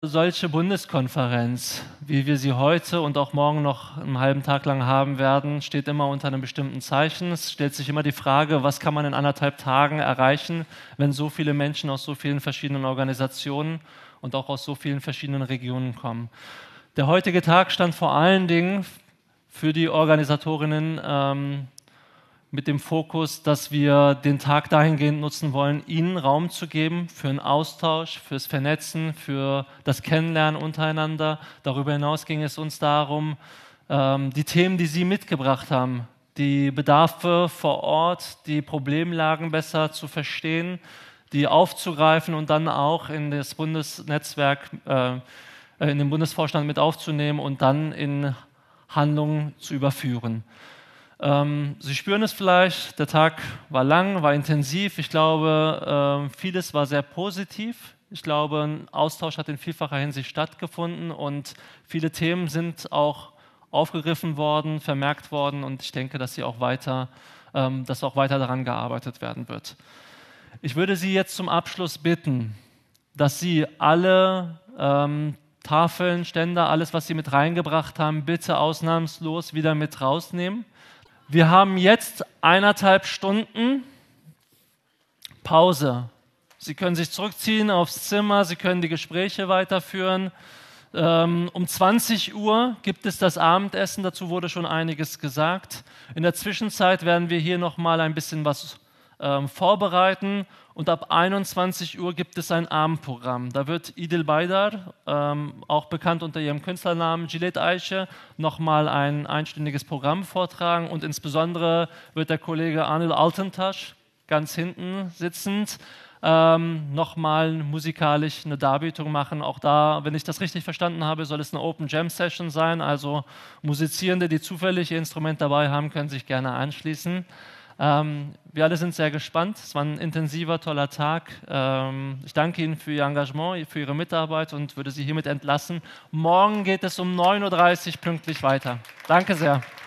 Solche Bundeskonferenz, wie wir sie heute und auch morgen noch einen halben Tag lang haben werden, steht immer unter einem bestimmten Zeichen. Es stellt sich immer die Frage, was kann man in 1,5 Tagen erreichen, wenn so viele Menschen aus so vielen verschiedenen Organisationen und auch aus so vielen verschiedenen Regionen kommen. Der heutige Tag stand vor allen Dingen für die Organisatorinnen mit dem Fokus, dass wir den Tag dahingehend nutzen wollen, ihnen Raum zu geben für einen Austausch, fürs Vernetzen, für das Kennenlernen untereinander. Darüber hinaus ging es uns darum, die Themen, die sie mitgebracht haben, die Bedarfe vor Ort, die Problemlagen besser zu verstehen, die aufzugreifen und dann auch in das Bundesnetzwerk, in den Bundesvorstand mit aufzunehmen und dann in Handlungen zu überführen. Sie spüren es vielleicht, der Tag war lang, war intensiv. Ich glaube, vieles war sehr positiv. Ich glaube, ein Austausch hat in vielfacher Hinsicht stattgefunden und viele Themen sind auch aufgegriffen worden, vermerkt worden und ich denke, dass auch weiter daran gearbeitet werden wird. Ich würde Sie jetzt zum Abschluss bitten, dass Sie alle Tafeln, Ständer, alles, was Sie mit reingebracht haben, bitte ausnahmslos wieder mit rausnehmen. Wir haben jetzt 1,5 Stunden Pause. Sie können sich zurückziehen aufs Zimmer, Sie können die Gespräche weiterführen. Um 20 Uhr gibt es das Abendessen, dazu wurde schon einiges gesagt. In der Zwischenzeit werden wir hier nochmal ein bisschen was vorbereiten und ab 21 Uhr gibt es ein Abendprogramm. Da wird Idil Baydar, auch bekannt unter ihrem Künstlernamen Jilet Ayşe, nochmal ein einstündiges Programm vortragen und insbesondere wird der Kollege Anil Altıntaş, ganz hinten sitzend, nochmal musikalisch eine Darbietung machen. Auch da, wenn ich das richtig verstanden habe, soll es eine Open Jam Session sein, also Musizierende, die zufällig ihr Instrument dabei haben, können sich gerne anschließen. Wir alle sind sehr gespannt. Es war ein intensiver, toller Tag. Ich danke Ihnen für Ihr Engagement, für Ihre Mitarbeit und würde Sie hiermit entlassen. Morgen geht es um 9:30 Uhr pünktlich weiter. Danke sehr.